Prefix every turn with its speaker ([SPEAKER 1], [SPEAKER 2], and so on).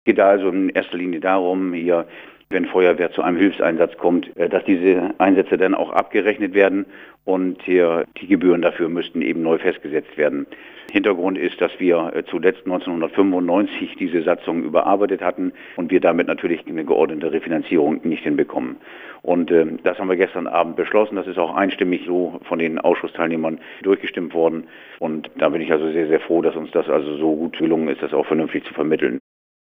[SPEAKER 1] Geht da also in erster Linie darum, hier, wenn Feuerwehr zu einem Hilfseinsatz kommt, dass diese Einsätze dann auch abgerechnet werden und hier die Gebühren dafür müssten eben neu festgesetzt werden. Hintergrund ist, dass wir zuletzt 1995 diese Satzung überarbeitet hatten und wir damit natürlich eine geordnete Refinanzierung nicht hinbekommen. Und das haben wir gestern Abend beschlossen. Das ist auch einstimmig so von den Ausschussteilnehmern durchgestimmt worden. Und da bin ich also sehr, sehr froh, dass uns das also so gut gelungen ist, das auch vernünftig zu vermitteln.